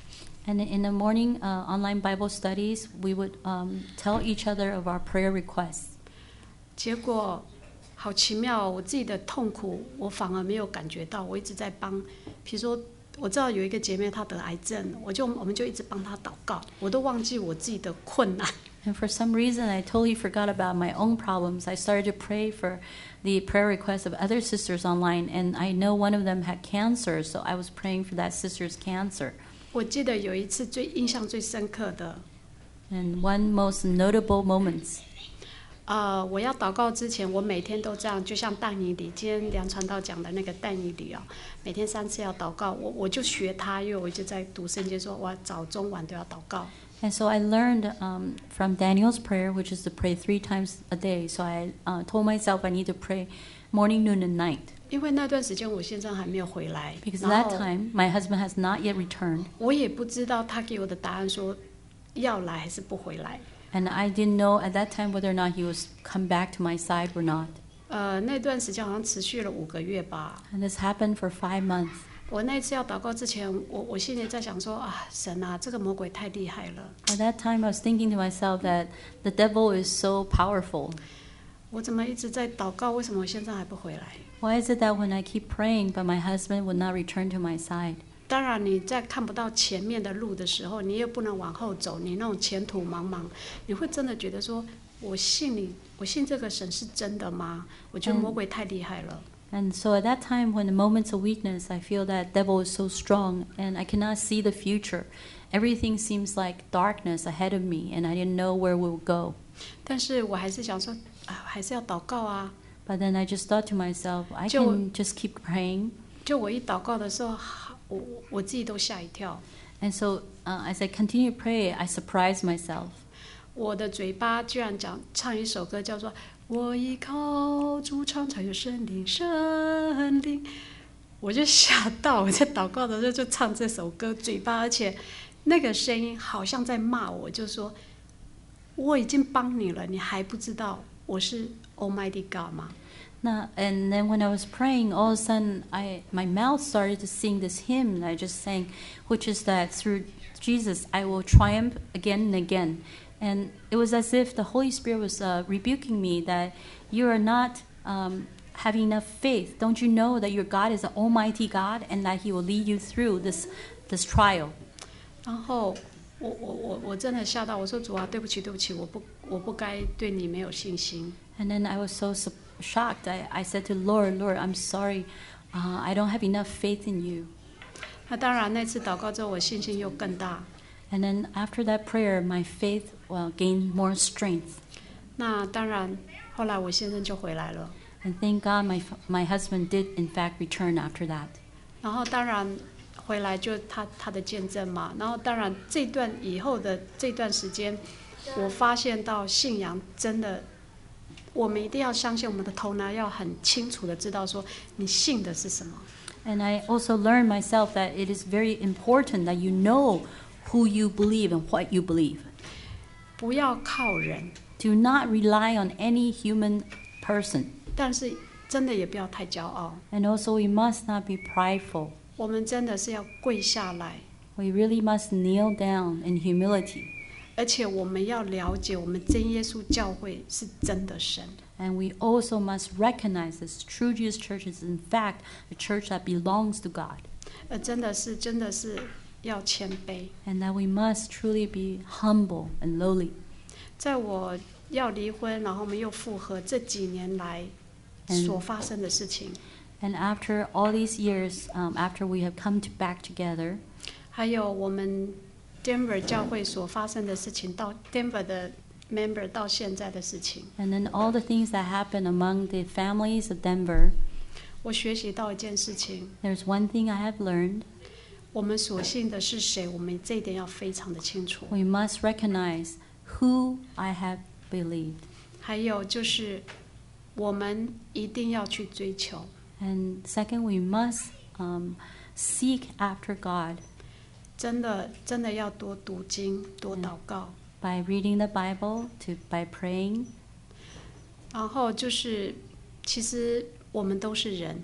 And in the morning uh, online Bible studies, we would um, tell each other of our prayer requests. 结果好奇妙哦，我自己的痛苦我反而没有感觉到，我一直在帮，比如说我知道有一个姐妹她得癌症，我就我们就一直帮她祷告，我都忘记我自己的困难。 And for some reason, I totally forgot about my own problems. I started to pray for the prayer requests of other sisters online, and I know one of them had cancer, so I was praying for that sister's cancer. 我记得有一次最印象最深刻的， And one most notable moments, 呃，我要祷告之前，我每天都这样，就像但以理，今天梁传道讲的那个但以理哦，每天三次要祷告，我我就学他，因为我就在读圣经说，我早中晚都要祷告。 and so I learned um, from Daniel's prayer, which is to pray three times a day. So I uh, told myself I need to pray morning, noon, and night. 因为那段时间我先生还没有回来， Because 然 at 后 that time, my husband has not yet returned. 我也不知道他给我的答案说要来还是不回来。 And I didn't know at that time whether or not he was come back to my side or not. 呃，那段时间好像持续了五个月吧。 And this happened for five months. 我那次要祷告之前，我我心里在想说啊，神啊，这个魔鬼太厉害了， At that time, I was thinking to myself that the devil is so powerful. 我怎么一直在祷告，为什么我现在还不回来？ Why is it that when I keep praying, but my husband would not return to my side? 当然，你在看不到前面的路的时候，你也不能往后走，你那种前途茫茫，你会真的觉得说，我信你，我信这个神是真的吗？我觉得魔鬼太厉害了。 And so at that time, when the moments of weakness, I feel that devil is so strong and I cannot see the future. Everything seems like darkness ahead of me and I didn't know where we would go. 但是我还是想说，啊，还是要祷告啊。 But then I just thought to myself, I 就- can just keep praying. 就我一祷告的时候，我我自己都吓一跳。 And so uh, as I continue to pray, I surprised myself. 我的嘴巴居然讲唱一首歌，叫做“我依靠主唱才有圣灵，圣灵”，我就吓到。我在祷告的时候就唱这首歌，嘴巴而且那个声音好像在骂我，就说我已经帮你了，你还不知道我是 Almighty God 吗？ Now, and then when I was praying, all of a sudden, I my mouth started to sing this hymn that I just sang, which is that through Jesus I will triumph again and again. And it was as if the Holy Spirit was uh, rebuking me that you are not um, having enough faith. Don't you know that your God is an Almighty God and that He will lead you through this this trial? 然后我我我我真的吓到，我说主啊，对不起对不起，我不我不该对你没有信心。 And then I was so su- shocked. I, I said to Lord, Lord, I'm sorry. Uh, I don't have enough faith in you. 那当然，那次祷告之后，我信心又更大。 And then after that prayer, my faith well, gained more strength. 那当然，后来我先生就回来了。 And thank God my, f- my husband did, in fact, return after that. 然后当然回来就他他的见证嘛。然后当然这段以后的这段时间，我发现到信仰真的，我们一定要相信，我们的头脑要很清楚的知道说你信的是什么。 And I also learned myself that it is very important that you know who you believe and what you believe. 不要靠人， Do not rely on any human person. 但是真的也不要太骄傲。 And also we must not be prideful. 我们真的是要跪下来， We really must kneel down in humility. 而且我们要了解，我们真耶稣教会是真的神。 And we also must recognize this true Jesus Church is in fact a church that belongs to God. 呃，真的是真的是要谦卑。 And that we must truly be humble and lowly. 在我要离婚，然后我们又复合这几年来所发生的事情， And after all these years, um, after we have come to back together, 还有我们 Denver 教会所发生的事情，到 Denver 的 member 到现在的事情， and then all the things that happen among the families of Denver, 我学习到一件事情： there's one thing I have learned. 我们所信的是谁，我们这一点要非常的清楚。 We must recognize who I have believed. 还有就是，我们一定要去追求。 And second, we must um, seek after God 真的，真的要多读经，多祷告。 by reading the Bible, to by praying. 然后就是，其实我们都是人，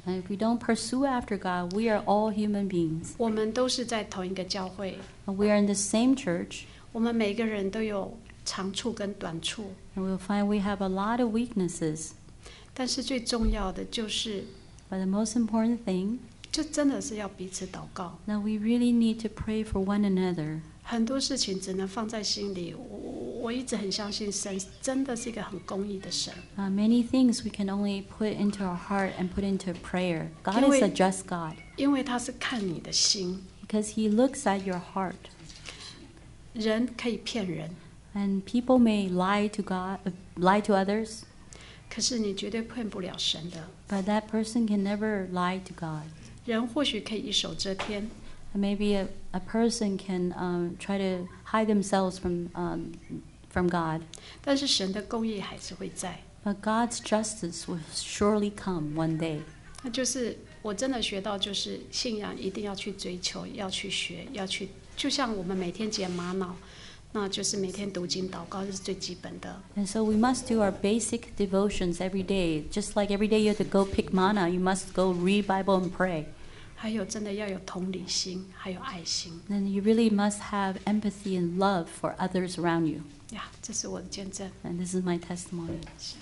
And if we don't pursue after God, we are all human beings. 我们都是在同一个教会， And we are in the same church, 我们每个人都有长处跟短处， and we'll find we have a lot of weaknesses. 但是最重要的就是， But the most important thing, 就真的是要彼此祷告。 that we really need to pray for one another. 很多事情只能放在心里。我我一直很相信神真的是一个很公义的神， Uh, many things we can only put into our heart and put into prayer. God is a just God 因为他是看你的心。 because He looks at your heart. 人可以骗人， And people may lie to God, uh, lie to others, 可是你绝对骗不了神的。 but that person can never lie to God. 人或许可以一手遮天， And maybe a, a person can um, try to hide themselves from um, from God, 但是神的公义还是会在。 but God's justice will surely come one day. 那就是我真的学到，就是信仰一定要去追求，要去学，要去，就像我们每天解玛瑙，那就是每天读经祷告，这是最基本的。 And so we must do our basic devotions every day. Just like every day you have to go pick manna, you must go read Bible and pray. 还有真的要有同理心，还有爱心 Then you really must have empathy and love for others around you. 呀，这是我的见证。 And this is my testimony.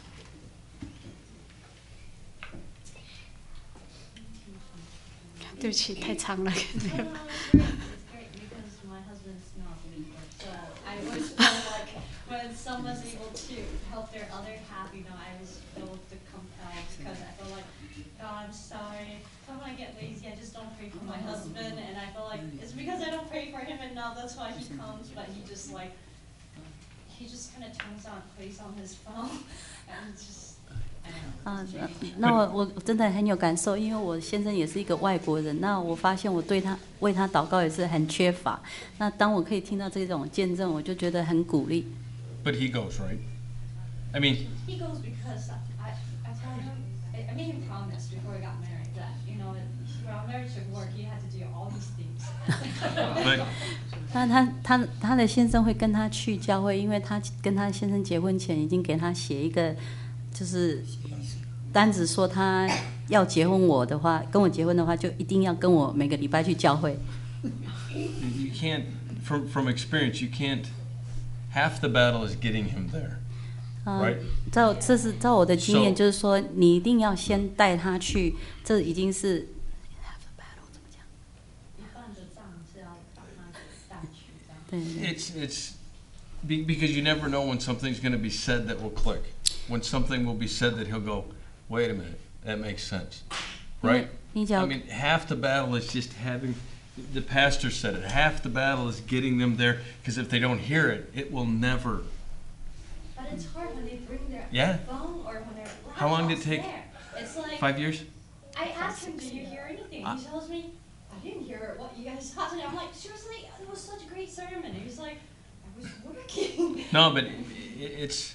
对不起，太长了。 It's great because my husband's not a believer, so I always feel like when someone's able to help their other half, you know, I always feel the compelled because I feel like, God, I'm sorry. So when I get lazy, I just don't pray for my husband, and I feel like it's because I don't pray for him enough. That's why he comes, but he just like he just kind of turns on, plays on his phone, and it's just. 啊，那我我真的很有感受，因为我先生也是一个外国人，那我发现我对他为他祷告也是很缺乏。那当我可以听到这种见证，我就觉得很鼓励。 But he goes, right? I mean, He goes because I, I told him, I, I made him promise before we got married that, you know, for our marriage to work, he had to do all these things. but 那他他他的先生会跟他去教会，因为他跟他先生结婚前已经给他写一个，就是单子说他要结婚我的话，跟我结婚的话，就一定要跟我每个礼拜去教会。 you can't, from from experience, you can't. Half the battle is getting him there. 嗯 Right.， 照这是照我的经验， So- 就是说你一定要先带他去，这已经是 half the battle 怎么讲？ 一半的仗是要把他带去这样。 对对对 It's it's be, because you never know when something's going to be said that will click. When something will be said that he'll go, wait a minute, that makes sense, right? 你只要 I mean, half the battle is just having. The pastor said it. Half the battle is getting them there, because if they don't hear it, it will never. But it's hard when they bring their Yeah. phone or when their laptop's How long did it take? there. It's like Five years. I asked him, "Did you hear anything?" I- He tells me, "I didn't hear what you guys taught today." I'm like, "Seriously, it was such a great sermon." And he's like, "I was working." No, but it, it's.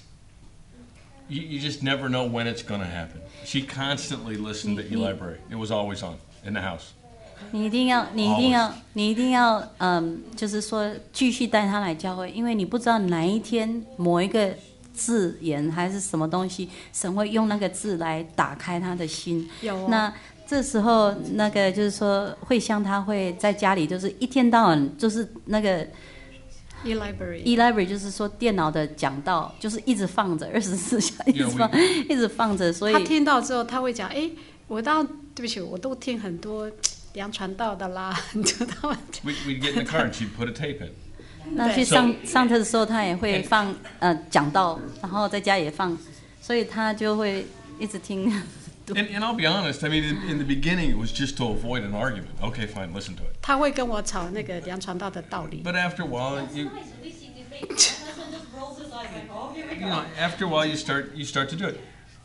You, you just never know when it's going to happen. She constantly listened to Eli Bray. It was always on in the house. 你一定要，你一定要，你一定要，嗯，就是说继续带他来教会，因为你不知道哪一天某一个字眼还是什么东西，神会用那个字来打开他的心。 有哦那这时候，那个就是说，慧香他会在家里，就是一天到晚就是那个 e-library， e-library，就是说电脑的讲道，就是一直放着，二十四小时一直放，一直放着，所以他听到之后他会讲，哎，我到对不起，我都听很多梁传道的啦，你知道吗？ We, we'd get in the car and she'd put a tape in. 那去上上车的时候，他也会放呃讲道，然后在家也放，所以他就会一直听。 And, and I'll be honest, I mean, in, in the beginning, it was just to avoid an argument. Okay, fine, listen to it. 他会跟我吵那个梁传道的道理。 But after a while, That's you, nice. At least he debates. My husband just rolls his eyes like, "Oh, here we you go." know, after a while, you start you start to do it.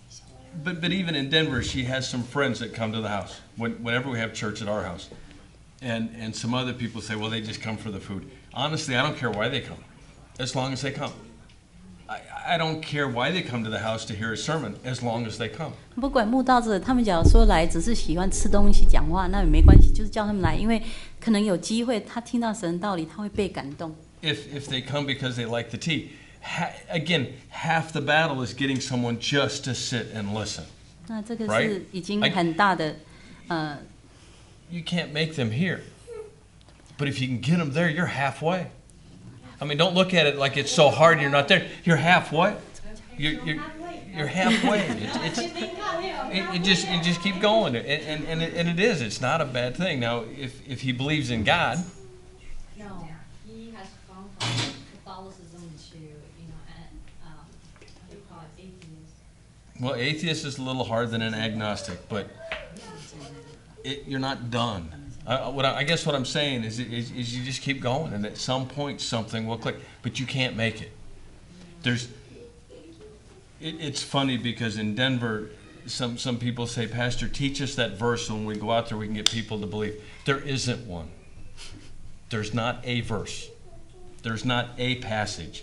But but even in Denver, she has some friends that come to the house when, whenever we have church at our house, and and some other people say, well, they just come for the food. Honestly, I don't care why they come, as long as they come. I I don't care why they come to the house to hear a sermon, as long as they come. 不管慕道者，他们假如说来只是喜欢吃东西、讲话，那也没关系，就是叫他们来，因为可能有机会，他听到神的道理，他会被感动。 If if they come because they like the tea, ha, again, half the battle is getting someone just to sit and listen. 那这个 Right? 是已经很大的， 呃， You can't make them here. But if you can get them there, you're halfway. I mean, don't look at it like it's so hard and you're not there. You're halfway. You're, you're, you're halfway. It's, it's, it, it just it just keep going. And, and, and, it, and it is. It's not a bad thing. Now, if, if he believes in God, No, he has gone from Catholicism to, you know, an- um, what do you call it, atheist. well, atheist is a little harder than an agnostic, but it, you're not done. I, what I, I guess what I'm saying is, is, is you just keep going, and at some point something will click, but you can't make it. There's, it, it's funny because in Denver, some some people say, Pastor, teach us that verse so when we go out there we can get people to believe. There isn't one. There's not a verse. There's not a passage.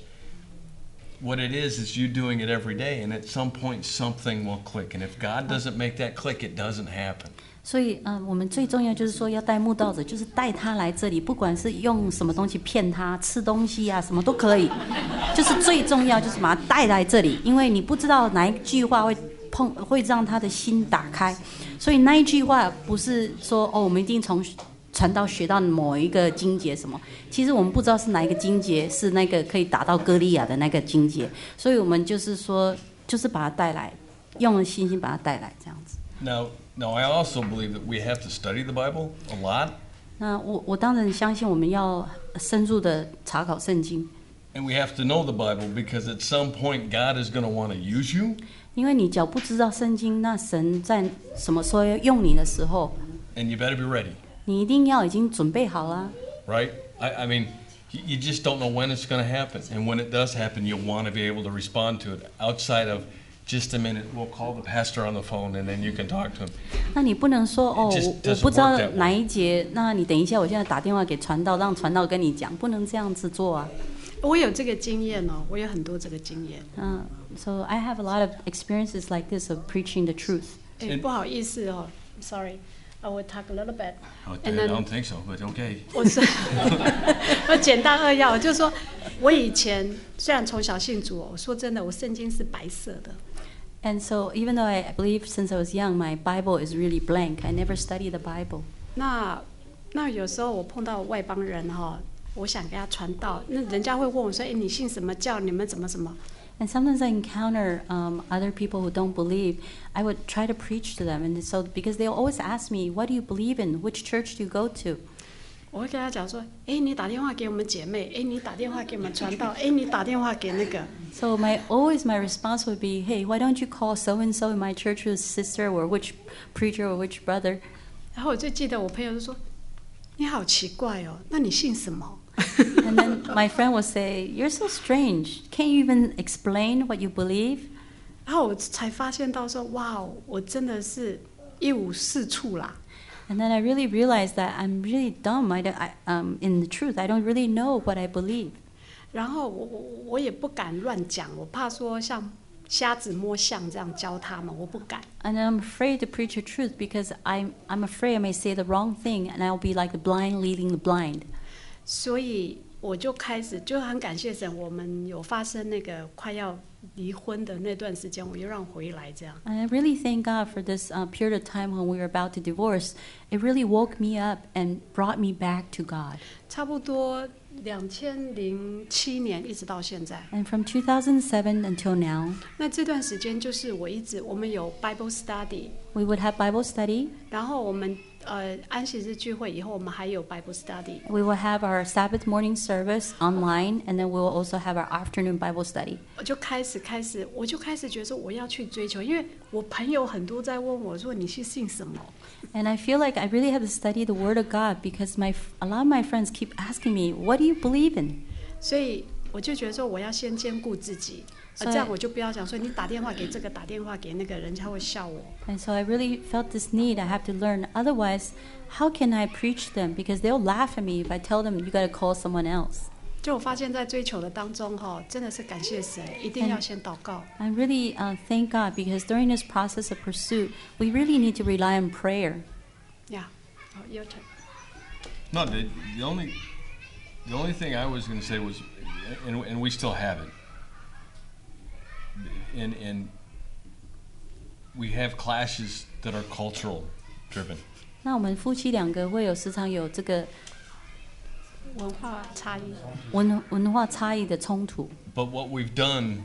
What it is is you doing it every day, and at some point something will click. And if God doesn't make that click, it doesn't happen. 所以，嗯、呃，我们最重要就是说，要带慕道者，就是带他来这里，不管是用什么东西骗他吃东西啊，什么都可以。就是最重要，就是把他带来这里，因为你不知道哪一句话会碰，会让他的心打开。所以那一句话不是说哦，我们一定从传道学到某一个经节什么，其实我们不知道是哪一个经节是那个可以打到歌利亚的那个经节，所以我们就是说，就是把他带来，用信心把他带来这样子。 Now, now I also believe that we have to study the Bible a lot. 那我我当然相信我们要深入的查考圣经， And we have to know the Bible because at some point God is going to want to use you. 因为你只要不知道圣经，那神在什么时候要用你的时候， And you better be ready, 你一定要已经准备好了。 right? I, I mean, you you just don't know when it's going to happen. And when it does happen, you'll want to be able to respond to it outside of just a minute. We'll call the pastor on the phone and then you can talk to him. 那你不能说哦， It just 我 doesn't 我不知道 work that way. 哪一节，那你等一下，我现在打电话给传道，让传道跟你讲，不能这样子做啊。 我有这个经验哦，我有很多这个经验。 嗯、so I have a lot of experiences like this of preaching the truth. 哎， And- 不好意思哦，sorry, I will talk a little bit. I And then- don't think so, but okay. 我是我简单扼要，就是说我以前虽然从小信主哦，我说真的，我圣经是白色的。 And so even though I believe since I was young, my Bible is really blank. I never study the Bible. 那那有时候我碰到外邦人哈、哦，我想给他传道，那人家会问我说：“哎，你信什么教？你们怎么什么 And sometimes I encounter um, other people who don't believe. I would try to preach to them, and so because they'll always ask me, "What do you believe in? Which church do you go to?" 我会跟他讲说：“哎，你打电话给我们姐妹，哎，你打电话给我们传道，哎，你打电话给那个。” So my always my response would be, "Hey, why don't you call so and so in my church whose sister or which preacher or which brother?" 然后我就记得我朋友就说：“你好奇怪哦，那你信什么 And then my friend would say, "You're so strange. Can't you even explain what you believe?" 然后我才发现到说：“哇，我真的是一无是处啦。” And then I really realized that I'm really dumb. I, don't, I um, in the truth, I don't really know what I believe. 然后我我我也不敢乱讲，我怕说像瞎子摸象这样教他们，我不敢。 And I'm afraid to preach the truth because I'm, I'm afraid I may say the wrong thing and I'll be like the blind leading the blind. 所以我就开始就很感谢神，我们有发生那个快要离婚的那段时间，我又让回来这样。 And I really thank God for this uh, period of time when we were about to divorce. It really woke me up and brought me back to God. 差不多两千零七年一直到现在， And from two thousand seven until now, 那这段时间就是我一直我们有 Bible study， we would have Bible study. 然后我们呃安息日聚会以后，我们还有 Bible study。 We will have our Sabbath morning service online, and then we will also have our afternoon Bible study. 我就开始开始，我就开始觉得说我要去追求，因为我朋友很多在问我说你是信什么？ And I feel like I really have to study the Word of God because my a lot of my friends keep asking me, "What do you believe in?" 所以我就觉得说我要先兼顾自己，呃， 所以这样我就不要讲说你打电话给这个，打电话给那个，人家会笑我。 And so I really felt this need. I have to learn. Otherwise, how can I preach them? Because they'll laugh at me if I tell them you got to call someone else. 就我发现，在追求的当中，哈，真的是感谢神，一定要先祷告。 I really uh, thank God because during this process of pursuit, we really need to rely on prayer. 呀，好，your turn。 No, the, the only the only thing I was going to say was, and, and we still have it. And and we have classes that are cultural, driven. 那我们夫妻两个会有时常有这个文化差异。 文文化差异的冲突。 But what we've done,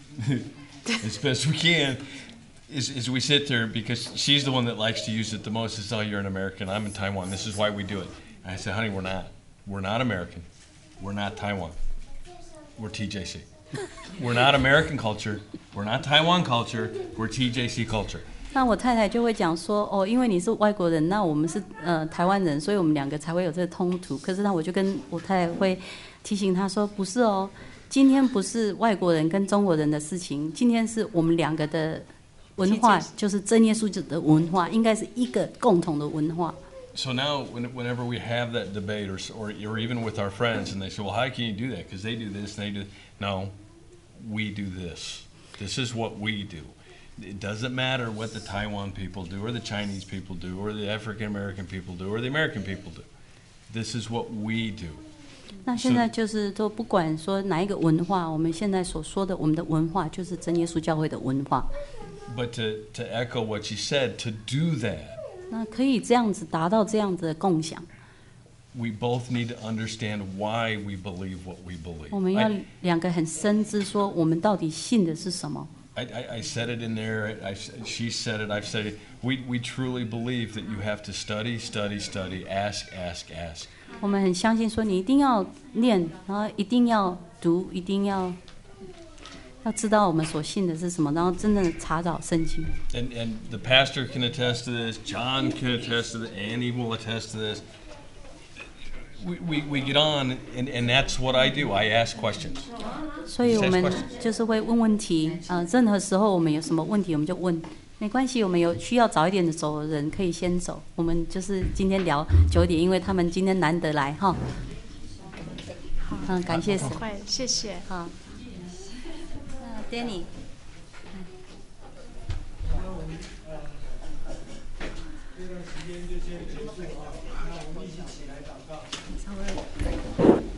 as best we can, is, is we sit there because she's the one that likes to use it the most. It's, oh, you're an American, I'm in Taiwan, this is why we do it. And I said, honey, we're not. We're not American. We're not Taiwan. We're T J C. We're not American culture. We're not Taiwan culture. We're T J C culture. 那我太太就会讲说，哦，因为你是外国人，那我们是呃台湾人，所以我们两个才会有这个冲突。可是呢，我就跟我太太会提醒她说，不是哦，今天不是外国人跟中国人的事情，今天是我们两个的文化，就是真耶稣的文化，应该是一个共同的文化。 So now, whenever we have that debate, or, or or even with our friends, and they say, "Well, how can you do that? Because they do this and they do." No, we do this. This is what we do. It doesn't matter what the Taiwan people do, or the Chinese people do, or the African American people do, or the American people do. This is what we do. 那现在就是都不管说哪一个文化，我们现在所说的我们的文化就是真耶稣教会的文化。 But to to echo what she said, to do that. 那可以这样子达到这样子的共享。 We both need to understand why we believe what we believe. 我们要 I, 两个很深知说我们到底信的是什么。 I, I, I said it in there. I, she said it. I've said it. We we truly believe that you have to study, study, study, ask, ask, ask. 我们很相信说你一定要念，然后一定要读，一定要要知道我们所信的是什么，然后真正查找圣经。 And and the pastor can attest to this. John can attest to this. Annie will attest to this. We, we, we get on, and, and that's what I do. I ask questions. 所以我们就是会问问题，呃，任何时候我们有什么问题，我们就问，没关系，我们有需要早一点走的人可以先走。我们就是今天聊久一点，因为他们今天难得来哈。嗯，感谢神。 会，谢谢。 好。那 Danny。 这段时间就先结束好，那我们一起起来祷告。